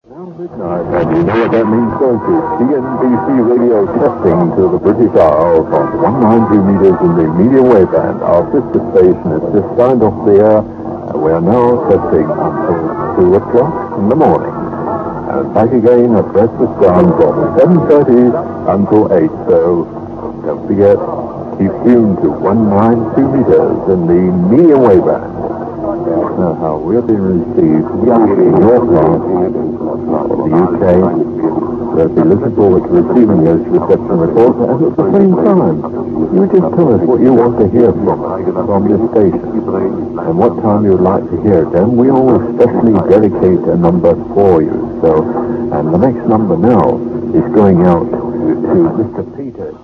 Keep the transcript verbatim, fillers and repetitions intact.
Now midnight, and you know what that means, don't you? C N B C radio testing to the British Isles on one hundred ninety meters in the medium wave band. Our sister station has just signed off the air, and we are now testing until two o'clock in the morning. And back again at breakfast time from seven thirty until eight, so don't forget, keep tuned to one hundred ninety-two meters in the medium wave band. Now how we're being received in your part of the U K. We'll be looking forward to receiving those reception reports, and at the same time, you just tell us what you want to hear from from this station, and what time you would like to hear it. And we always specially dedicate a number for you. So, and the next number now is going out to Mister Peter.